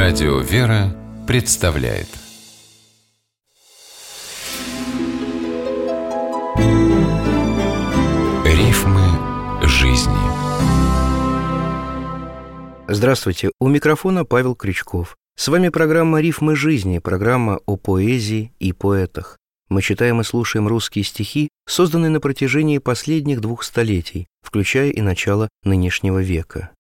Радио «Вера» представляет Рифмы жизни. Здравствуйте, у микрофона Павел Крючков. С вами программа «Рифмы жизни», программа о поэзии и поэтах. Мы читаем и слушаем русские стихи, созданные на протяжении последних 2 столетий, включая и начало нынешнего века.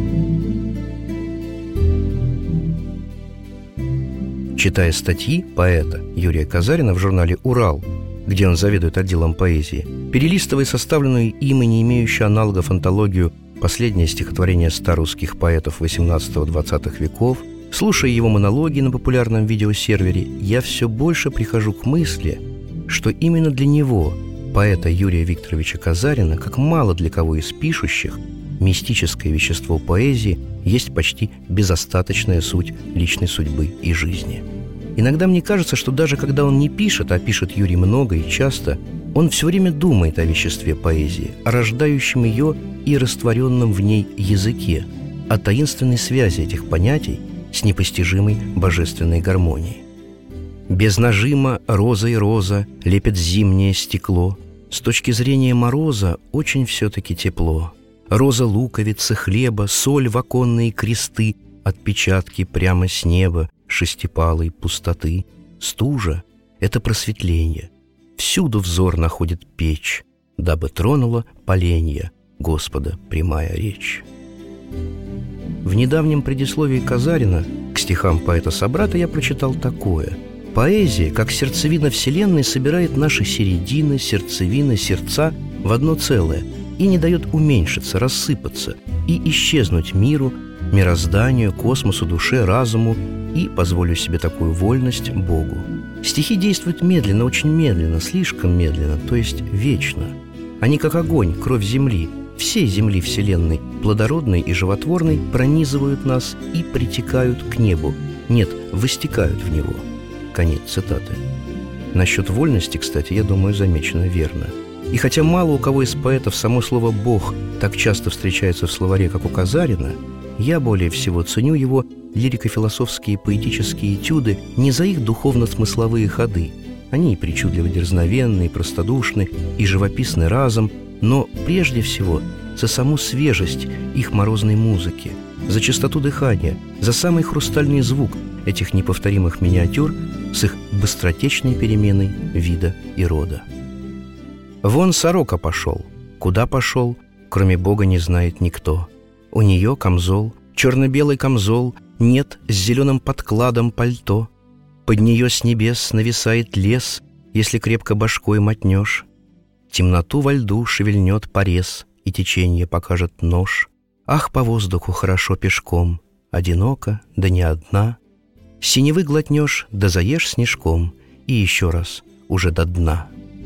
Читая статьи поэта Юрия Казарина в журнале «Урал», где он заведует отделом поэзии, перелистывая составленную им и не имеющую аналогов антологию «Последнее стихотворение старорусских поэтов XVIII-XX веков», слушая его монологи на популярном видеосервере, я все больше прихожу к мысли, что именно для него, поэта Юрия Викторовича Казарина, как мало для кого из пишущих, мистическое вещество поэзии есть почти безостаточная суть личной судьбы и жизни. Иногда мне кажется, что даже когда он не пишет, а пишет Юрий много и часто, он все время думает о веществе поэзии, о рождающем ее и растворенном в ней языке, о таинственной связи этих понятий с непостижимой божественной гармонией. Без нажима роза и роза лепит зимнее стекло. С точки зрения мороза очень все-таки тепло. Роза луковицы, хлеба, соль в оконные кресты, отпечатки прямо с неба шестипалой пустоты. Стужа — это просветление. Всюду взор находит печь, дабы тронула поленья Господа прямая речь. В недавнем предисловии Казарина к стихам поэта-собрата я прочитал такое: «Поэзия, как сердцевина Вселенной, собирает наши середины, сердцевины, сердца в одно целое и не дает уменьшиться, рассыпаться и исчезнуть миру, мирозданию, космосу, душе, разуму и, позволю себе такую вольность, Богу». Стихи действуют медленно, очень медленно, слишком медленно, то есть вечно. Они как огонь, кровь земли, всей земли Вселенной, плодородной и животворной, пронизывают нас и притекают к небу. Нет, выстекают в него. Конец цитаты. Насчет вольности, кстати, я думаю, замечено верно. И хотя мало у кого из поэтов само слово «бог» так часто встречается в словаре, как у Казарина, я более всего ценю его лирико-философские поэтические этюды не за их духовно-смысловые ходы. Они и причудливо дерзновенны, и простодушны, и живописны разом, но прежде всего за саму свежесть их морозной музыки, за чистоту дыхания, за самый хрустальный звук этих неповторимых миниатюр с их быстротечной переменой вида и рода. Вон сорока пошел. Куда пошел, кроме Бога не знает никто. У нее камзол, черно-белый камзол, нет с зеленым подкладом пальто. Под нее с небес нависает лес, если крепко башкой мотнешь. Темноту во льду шевельнет порез, и течение покажет нож. Ах, по воздуху хорошо пешком, одиноко, да не одна. Синевы глотнешь, да заешь снежком, и еще раз, уже до дна.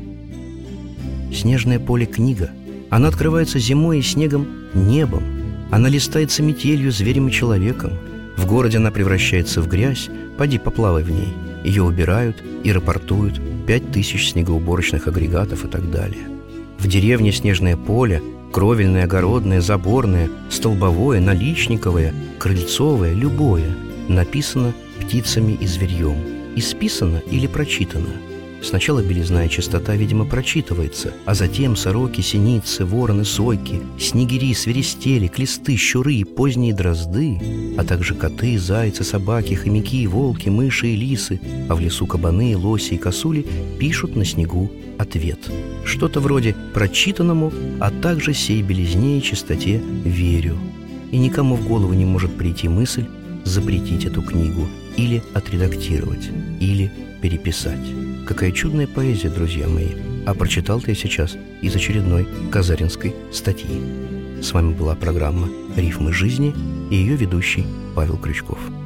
Снежное поле — книга. Она открывается зимой и снегом, небом. Она листается метелью, зверем и человеком. В городе она превращается в грязь, поди поплавай в ней. Ее убирают и рапортуют 5000 снегоуборочных агрегатов и так далее. В деревне снежное поле, кровельное, огородное, заборное, столбовое, наличниковое, крыльцовое, любое, написано птицами и зверьем. Исписано или прочитано? Сначала белизна и чистота, видимо, прочитывается, а затем сороки, синицы, вороны, сойки, снегири, свиристели, клесты, щуры и поздние дрозды, а также коты, зайцы, собаки, хомяки, волки, мыши и лисы, а в лесу кабаны, лоси и косули пишут на снегу ответ. Что-то вроде «прочитанному, а также сей белизне и чистоте верю». И никому в голову не может прийти мысль запретить эту книгу или отредактировать, или переписать. Какая чудная поэзия, друзья мои! А прочитал-то я сейчас из очередной казаринской статьи. С вами была программа «Рифмы жизни» и ее ведущий Павел Крючков.